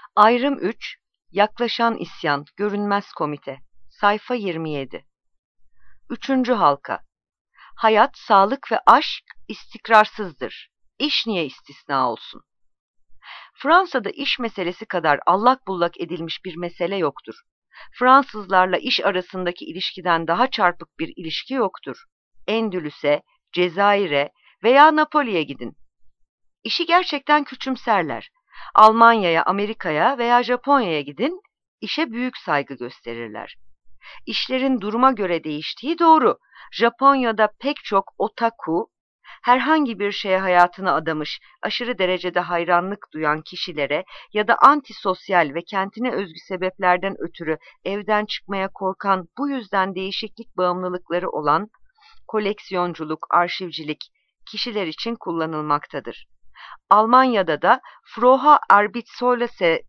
Ayrım 3, Yaklaşan isyan, görünmez komite. Sayfa 27. Üçüncü halka. Hayat, sağlık ve aşk istikrarsızdır. İş niye istisna olsun? Fransa'da iş meselesi kadar allak bullak edilmiş bir mesele yoktur. Fransızlarla iş arasındaki ilişkiden daha çarpık bir ilişki yoktur. Endülüs'e, Cezayir'e veya Napoli'ye gidin. İşi gerçekten küçümserler. Almanya'ya, Amerika'ya veya Japonya'ya gidin, işe büyük saygı gösterirler. İşlerin duruma göre değiştiği doğru. Japonya'da pek çok otaku, herhangi bir şeye hayatını adamış, aşırı derecede hayranlık duyan kişilere ya da antisosyal ve kendine özgü sebeplerden ötürü evden çıkmaya korkan, bu yüzden değişiklik bağımlılıkları olan koleksiyonculuk, arşivcilik kişiler için kullanılmaktadır. Almanya'da da Froha Arbeitslose,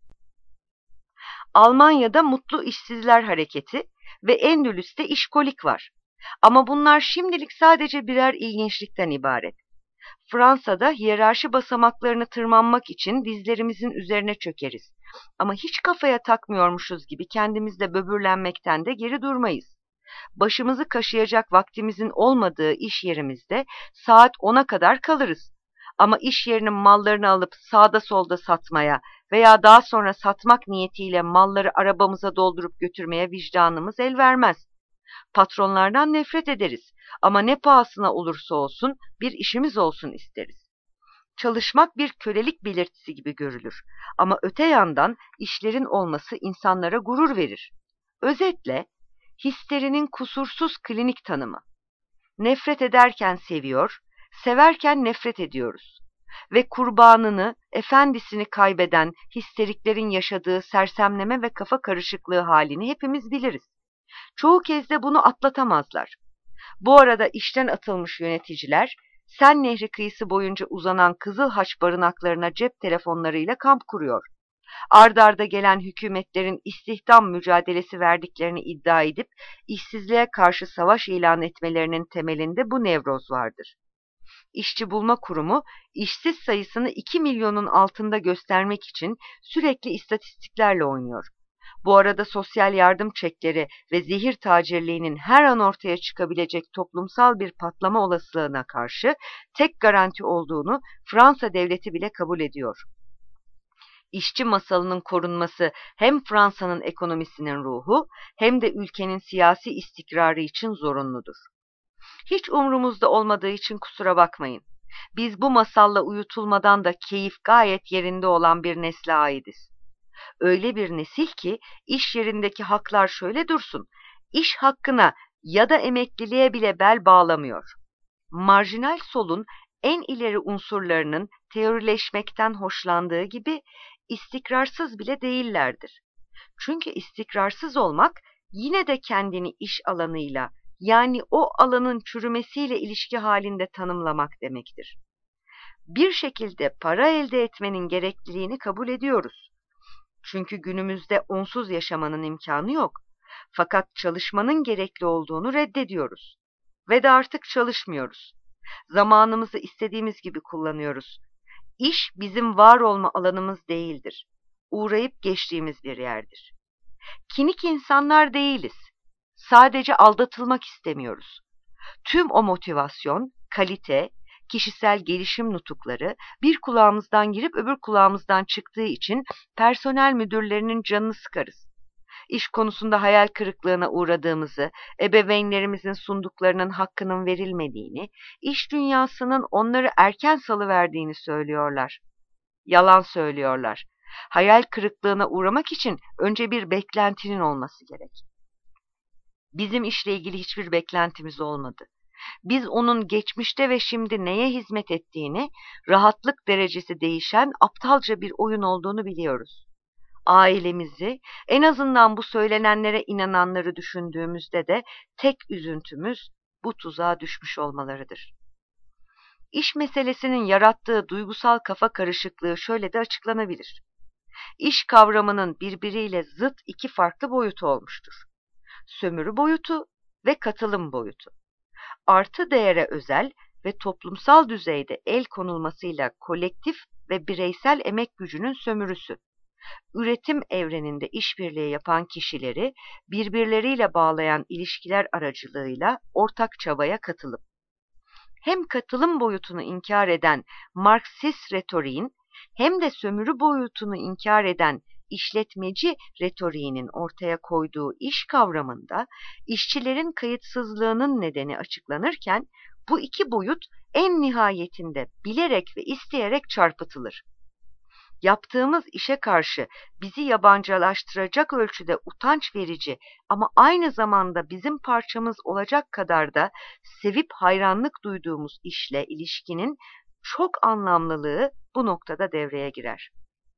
Almanya'da Mutlu İşsizler Hareketi ve Endülüs'te işkolik var. Ama bunlar şimdilik sadece birer ilginçlikten ibaret. Fransa'da hiyerarşi basamaklarını tırmanmak için dizlerimizin üzerine çökeriz. Ama hiç kafaya takmıyormuşuz gibi kendimizle böbürlenmekten de geri durmayız. Başımızı kaşıyacak vaktimizin olmadığı iş yerimizde saat 10'a kadar kalırız. Ama iş yerinin mallarını alıp sağda solda satmaya veya daha sonra satmak niyetiyle malları arabamıza doldurup götürmeye vicdanımız el vermez. Patronlardan nefret ederiz ama ne pahasına olursa olsun bir işimiz olsun isteriz. Çalışmak bir kölelik belirtisi gibi görülür ama öte yandan işlerin olması insanlara gurur verir. Özetle, histerinin kusursuz klinik tanımı. Nefret ederken seviyor, severken nefret ediyoruz. Ve kurbanını, efendisini kaybeden histeriklerin yaşadığı sersemleme ve kafa karışıklığı halini hepimiz biliriz. Çoğu kez de bunu atlatamazlar. Bu arada işten atılmış yöneticiler, Sen Nehri kıyısı boyunca uzanan Kızılhaç barınaklarına cep telefonlarıyla kamp kuruyor. Ard arda gelen hükümetlerin istihdam mücadelesi verdiklerini iddia edip işsizliğe karşı savaş ilan etmelerinin temelinde bu nevroz vardır. İşçi Bulma Kurumu, işsiz sayısını 2 milyonun altında göstermek için sürekli istatistiklerle oynuyor. Bu arada sosyal yardım çekleri ve zehir tacirliğinin her an ortaya çıkabilecek toplumsal bir patlama olasılığına karşı tek garanti olduğunu Fransa devleti bile kabul ediyor. İşçi masalının korunması hem Fransa'nın ekonomisinin ruhu hem de ülkenin siyasi istikrarı için zorunludur. Hiç umrumuzda olmadığı için kusura bakmayın. Biz bu masalla uyutulmadan da keyif gayet yerinde olan bir nesle aitiz. Öyle bir nesil ki iş yerindeki haklar şöyle dursun, iş hakkına ya da emekliliğe bile bel bağlamıyor. Marjinal solun en ileri unsurlarının teorileşmekten hoşlandığı gibi istikrarsız bile değillerdir. Çünkü istikrarsız olmak yine de kendini iş alanıyla, yani o alanın çürümesiyle ilişki halinde tanımlamak demektir. Bir şekilde para elde etmenin gerekliliğini kabul ediyoruz. Çünkü günümüzde onsuz yaşamanın imkanı yok. Fakat çalışmanın gerekli olduğunu reddediyoruz. Ve de artık çalışmıyoruz. Zamanımızı istediğimiz gibi kullanıyoruz. İş bizim var olma alanımız değildir. Uğrayıp geçtiğimiz bir yerdir. Kinik insanlar değiliz. Sadece aldatılmak istemiyoruz. Tüm o motivasyon, kalite, kişisel gelişim nutukları bir kulağımızdan girip öbür kulağımızdan çıktığı için personel müdürlerinin canını sıkarız. İş konusunda hayal kırıklığına uğradığımızı, ebeveynlerimizin sunduklarının hakkının verilmediğini, iş dünyasının onları erken salıverdiğini söylüyorlar. Yalan söylüyorlar. Hayal kırıklığına uğramak için önce bir beklentinin olması gerek. Bizim işle ilgili hiçbir beklentimiz olmadı. Biz onun geçmişte ve şimdi neye hizmet ettiğini, rahatlık derecesi değişen aptalca bir oyun olduğunu biliyoruz. Ailemizi, en azından bu söylenenlere inananları düşündüğümüzde de tek üzüntümüz bu tuzağa düşmüş olmalarıdır. İş meselesinin yarattığı duygusal kafa karışıklığı şöyle de açıklanabilir. İş kavramının birbiriyle zıt iki farklı boyutu olmuştur. Sömürü boyutu ve katılım boyutu. Artı değere özel ve toplumsal düzeyde el konulmasıyla kolektif ve bireysel emek gücünün sömürüsü. Üretim evreninde işbirliği yapan kişileri birbirleriyle bağlayan ilişkiler aracılığıyla ortak çabaya katılıp, hem katılım boyutunu inkar eden Marksist retoriğin hem de sömürü boyutunu inkar eden işletmeci retoriğinin ortaya koyduğu iş kavramında işçilerin kayıtsızlığının nedeni açıklanırken bu iki boyut en nihayetinde bilerek ve isteyerek çarpıtılır. Yaptığımız işe karşı bizi yabancılaştıracak ölçüde utanç verici ama aynı zamanda bizim parçamız olacak kadar da sevip hayranlık duyduğumuz işle ilişkinin çok anlamlılığı bu noktada devreye girer.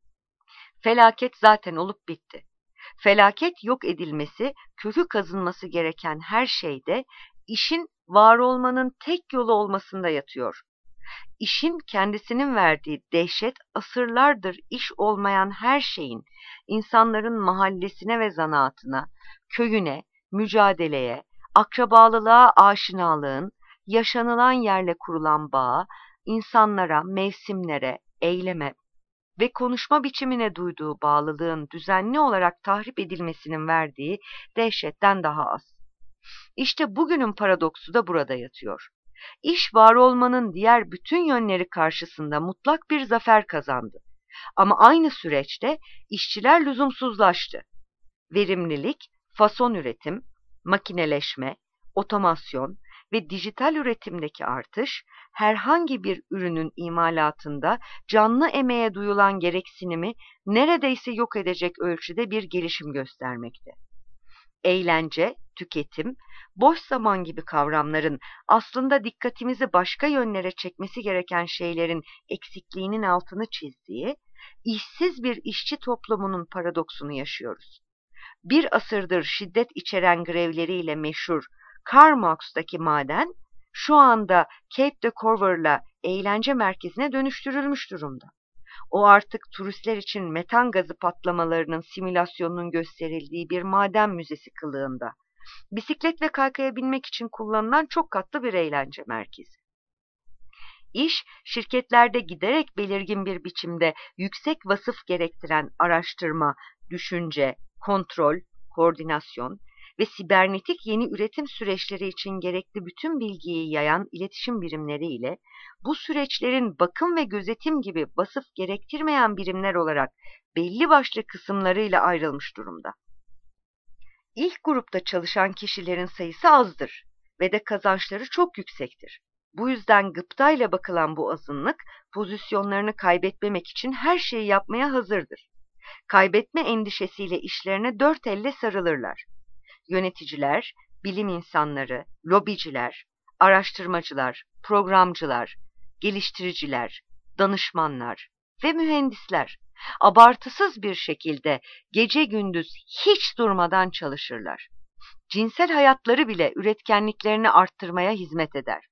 Felaket zaten olup bitti. Felaket yok edilmesi, kökü kazınması gereken her şeyde işin var olmanın tek yolu olmasında yatıyor. İşin kendisinin verdiği dehşet asırlardır iş olmayan her şeyin insanların mahallesine ve zanaatına, köyüne, mücadeleye, akrabalılığa aşinalığın, yaşanılan yerle kurulan bağa, insanlara, mevsimlere, eyleme ve konuşma biçimine duyduğu bağlılığın düzenli olarak tahrip edilmesinin verdiği dehşetten daha az. İşte bugünün paradoksu da burada yatıyor. İş var olmanın diğer bütün yönleri karşısında mutlak bir zafer kazandı. Ama aynı süreçte işçiler lüzumsuzlaştı. Verimlilik, fason üretim, makineleşme, otomasyon ve dijital üretimdeki artış, herhangi bir ürünün imalatında canlı emeğe duyulan gereksinimi neredeyse yok edecek ölçüde bir gelişim göstermekte. Eğlence, tüketim, boş zaman gibi kavramların aslında dikkatimizi başka yönlere çekmesi gereken şeylerin eksikliğinin altını çizdiği, işsiz bir işçi toplumunun paradoksunu yaşıyoruz. Bir asırdır şiddet içeren grevleriyle meşhur Karl Marx'taki maden, şu anda Cape de Cover'la eğlence merkezine dönüştürülmüş durumda. O artık turistler için metan gazı patlamalarının simülasyonunun gösterildiği bir maden müzesi kılığında. Bisiklet ve kaykaya binmek için kullanılan çok katlı bir eğlence merkezi. İş, şirketlerde giderek belirgin bir biçimde yüksek vasıf gerektiren araştırma, düşünce, kontrol, koordinasyon ve sibernetik yeni üretim süreçleri için gerekli bütün bilgiyi yayan iletişim birimleriyle bu süreçlerin bakım ve gözetim gibi vasıf gerektirmeyen birimler olarak belli başlı kısımlarıyla ayrılmış durumda. İlk grupta çalışan kişilerin sayısı azdır ve de kazançları çok yüksektir. Bu yüzden gıptayla bakılan bu azınlık pozisyonlarını kaybetmemek için her şeyi yapmaya hazırdır. Kaybetme endişesiyle işlerine dört elle sarılırlar. Yöneticiler, bilim insanları, lobiciler, araştırmacılar, programcılar, geliştiriciler, danışmanlar ve mühendisler abartısız bir şekilde gece gündüz hiç durmadan çalışırlar. Cinsel hayatları bile üretkenliklerini arttırmaya hizmet eder.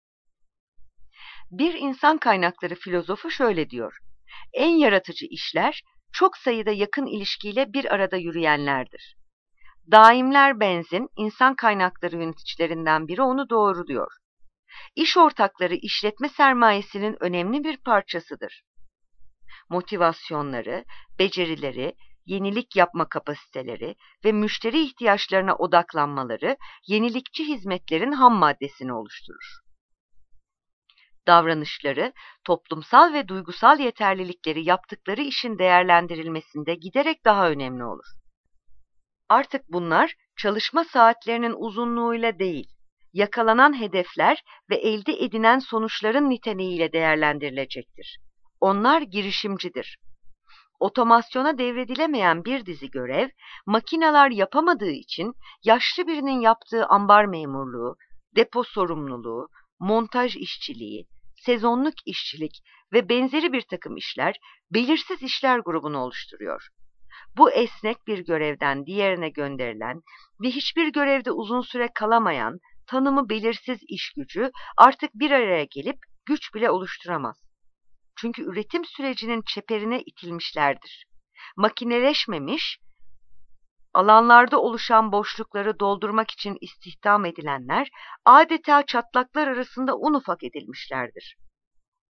Bir insan kaynakları filozofu şöyle diyor: en yaratıcı işler çok sayıda yakın ilişkiyle bir arada yürüyenlerdir. Daimler Benz'in insan kaynakları yöneticilerinden biri onu doğruluyor. İş ortakları işletme sermayesinin önemli bir parçasıdır. Motivasyonları, becerileri, yenilik yapma kapasiteleri ve müşteri ihtiyaçlarına odaklanmaları yenilikçi hizmetlerin ham maddesini oluşturur. Davranışları, toplumsal ve duygusal yeterlilikleri yaptıkları işin değerlendirilmesinde giderek daha önemli olur. Artık bunlar çalışma saatlerinin uzunluğuyla değil, yakalanan hedefler ve elde edilen sonuçların niteliğiyle değerlendirilecektir. Onlar girişimcidir. Otomasyona devredilemeyen bir dizi görev, makineler yapamadığı için yaşlı birinin yaptığı ambar memurluğu, depo sorumluluğu, montaj işçiliği, sezonluk işçilik ve benzeri bir takım işler belirsiz işler grubunu oluşturuyor. Bu esnek bir görevden diğerine gönderilen ve hiçbir görevde uzun süre kalamayan, tanımı belirsiz iş gücü artık bir araya gelip güç bile oluşturamaz. Çünkü üretim sürecinin çeperine itilmişlerdir. Makineleşmemiş, alanlarda oluşan boşlukları doldurmak için istihdam edilenler adeta çatlaklar arasında un ufak edilmişlerdir.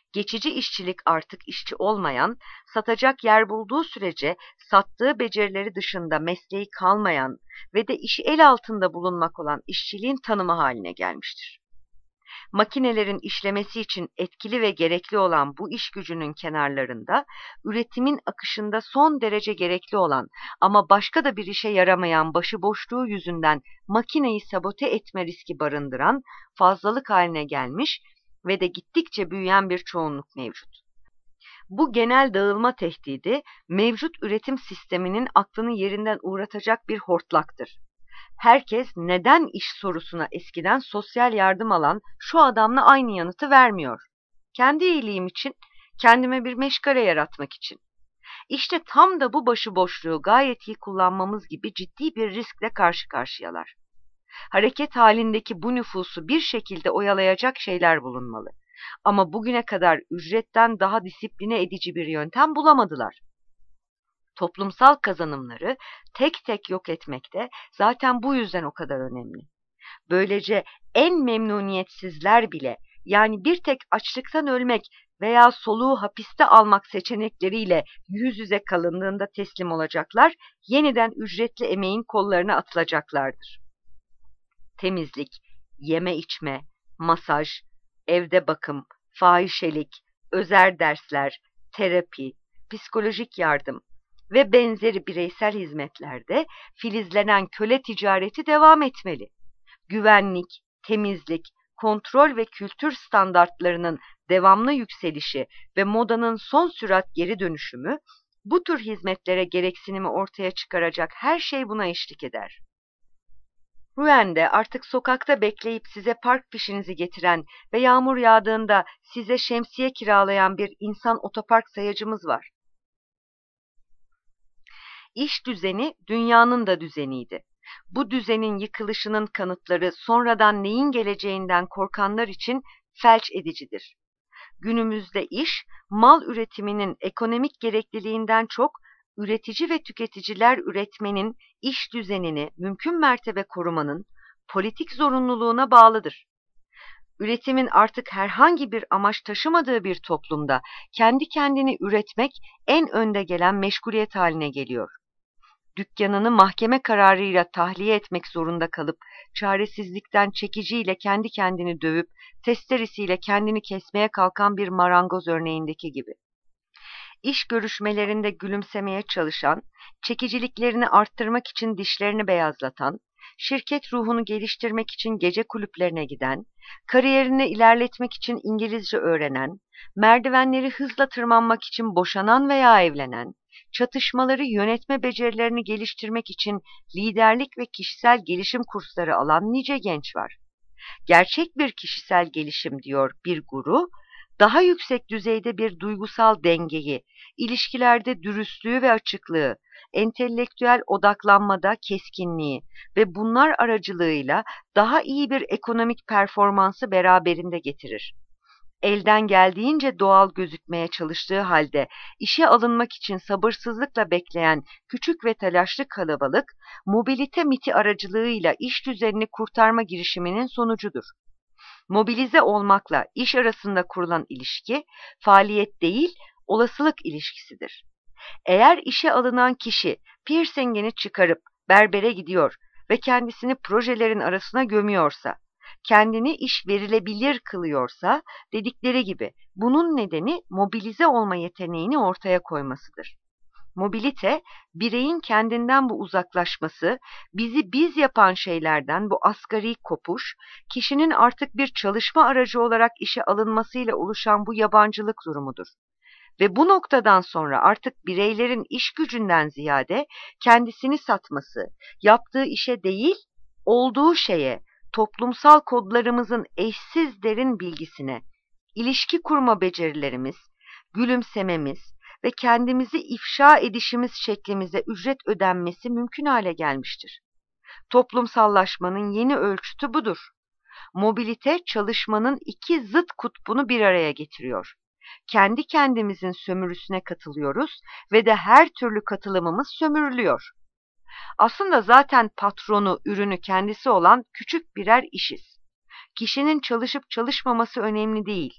Geçici işçilik artık işçi olmayan, satacak yer bulduğu sürece sattığı becerileri dışında mesleği kalmayan ve de işi el altında bulunmak olan işçiliğin tanımı haline gelmiştir. Makinelerin işlemesi için etkili ve gerekli olan bu iş gücünün kenarlarında, üretimin akışında son derece gerekli olan ama başka da bir işe yaramayan başıboşluğu yüzünden makineyi sabote etme riski barındıran fazlalık haline gelmiş ve de gittikçe büyüyen bir çoğunluk mevcut. Bu genel dağılma tehdidi, mevcut üretim sisteminin aklını yerinden uğratacak bir hortlaktır. Herkes neden iş sorusuna eskiden sosyal yardım alan şu adamla aynı yanıtı vermiyor. Kendi iyiliğim için, kendime bir meşgale yaratmak için. İşte tam da bu başıboşluğu gayet iyi kullanmamız gibi ciddi bir riskle karşı karşıyalar. Hareket halindeki bu nüfusu bir şekilde oyalayacak şeyler bulunmalı. Ama bugüne kadar ücretten daha disipline edici bir yöntem bulamadılar. Toplumsal kazanımları tek tek yok etmek de zaten bu yüzden o kadar önemli. Böylece en memnuniyetsizler bile, yani bir tek açlıktan ölmek veya soluğu hapiste almak seçenekleriyle yüz yüze kalındığında teslim olacaklar, yeniden ücretli emeğin kollarına atılacaklardır. Temizlik, yeme içme, masaj, evde bakım, fahişelik, özel dersler, terapi, psikolojik yardım ve benzeri bireysel hizmetlerde filizlenen köle ticareti devam etmeli. Güvenlik, temizlik, kontrol ve kültür standartlarının devamlı yükselişi ve modanın son sürat geri dönüşümü, bu tür hizmetlere gereksinimi ortaya çıkaracak her şey buna eşlik eder. Rouen'de artık sokakta bekleyip size park fişinizi getiren ve yağmur yağdığında size şemsiye kiralayan bir insan otopark sayacımız var. İş düzeni dünyanın da düzeniydi. Bu düzenin yıkılışının kanıtları sonradan neyin geleceğinden korkanlar için felç edicidir. Günümüzde iş, mal üretiminin ekonomik gerekliliğinden çok, üretici ve tüketiciler üretmenin iş düzenini mümkün mertebe korumanın politik zorunluluğuna bağlıdır. Üretimin artık herhangi bir amaç taşımadığı bir toplumda kendi kendini üretmek en önde gelen meşguliyet haline geliyor. Dükkanını mahkeme kararıyla tahliye etmek zorunda kalıp çaresizlikten çekiciyle kendi kendini dövüp testeresiyle kendini kesmeye kalkan bir marangoz örneğindeki gibi. İş görüşmelerinde gülümsemeye çalışan, çekiciliklerini arttırmak için dişlerini beyazlatan, şirket ruhunu geliştirmek için gece kulüplerine giden, kariyerini ilerletmek için İngilizce öğrenen, merdivenleri hızla tırmanmak için boşanan veya evlenen, çatışmaları yönetme becerilerini geliştirmek için liderlik ve kişisel gelişim kursları alan nice genç var. Gerçek bir kişisel gelişim diyor bir guru, daha yüksek düzeyde bir duygusal dengeyi, ilişkilerde dürüstlüğü ve açıklığı, entelektüel odaklanmada keskinliği ve bunlar aracılığıyla daha iyi bir ekonomik performansı beraberinde getirir. Elden geldiğince doğal gözükmeye çalıştığı halde işe alınmak için sabırsızlıkla bekleyen küçük ve telaşlı kalabalık, mobilite miti aracılığıyla iş düzenini kurtarma girişiminin sonucudur. Mobilize olmakla iş arasında kurulan ilişki, faaliyet değil, olasılık ilişkisidir. Eğer işe alınan kişi piercingini çıkarıp berbere gidiyor ve kendisini projelerin arasına gömüyorsa, kendini iş verilebilir kılıyorsa, dedikleri gibi bunun nedeni mobilize olma yeteneğini ortaya koymasıdır. Mobilite, bireyin kendinden bu uzaklaşması, bizi biz yapan şeylerden bu asgari kopuş, kişinin artık bir çalışma aracı olarak işe alınmasıyla oluşan bu yabancılık durumudur. Ve bu noktadan sonra artık bireylerin iş gücünden ziyade kendisini satması, yaptığı işe değil, olduğu şeye, toplumsal kodlarımızın eşsiz derin bilgisine, ilişki kurma becerilerimiz, gülümsememiz ve kendimizi ifşa edişimiz şeklimize ücret ödenmesi mümkün hale gelmiştir. Toplumsallaşmanın yeni ölçütü budur. Mobilite çalışmanın iki zıt kutbunu bir araya getiriyor. Kendi kendimizin sömürüsüne katılıyoruz ve de her türlü katılımımız sömürülüyor. Aslında zaten patronu, ürünü kendisi olan küçük birer işiz. Kişinin çalışıp çalışmaması önemli değil.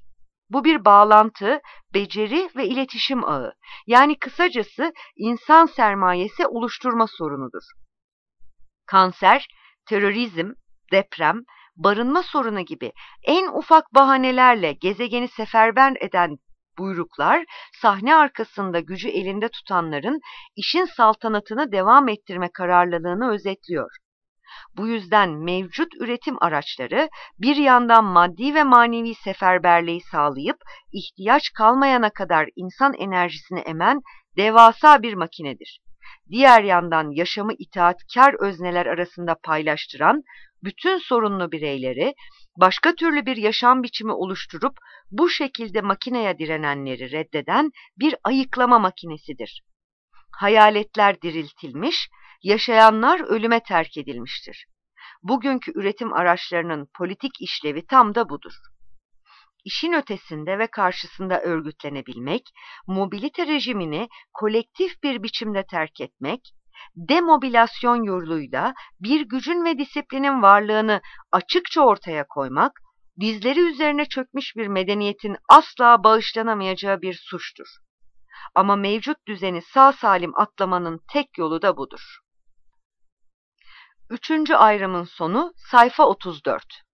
Bu bir bağlantı, beceri ve iletişim ağı. Yani kısacası insan sermayesi oluşturma sorunudur. Kanser, terörizm, deprem, barınma sorunu gibi en ufak bahanelerle gezegeni seferber eden buyruklar, sahne arkasında gücü elinde tutanların işin saltanatını devam ettirme kararlılığını özetliyor. Bu yüzden mevcut üretim araçları bir yandan maddi ve manevi seferberliği sağlayıp ihtiyaç kalmayana kadar insan enerjisini emen devasa bir makinedir. Diğer yandan yaşamı itaatkar özneler arasında paylaştıran bütün sorunlu bireyleri başka türlü bir yaşam biçimi oluşturup bu şekilde makineye direnenleri reddeden bir ayıklama makinesidir. Hayaletler diriltilmiş, yaşayanlar ölüme terk edilmiştir. Bugünkü üretim araçlarının politik işlevi tam da budur. İşin ötesinde ve karşısında örgütlenebilmek, mobilite rejimini kolektif bir biçimde terk etmek, demobilasyon yoluyla bir gücün ve disiplinin varlığını açıkça ortaya koymak, dizleri üzerine çökmüş bir medeniyetin asla bağışlanamayacağı bir suçtur. Ama mevcut düzeni sağ salim atlamanın tek yolu da budur. Üçüncü ayrımın sonu sayfa 34.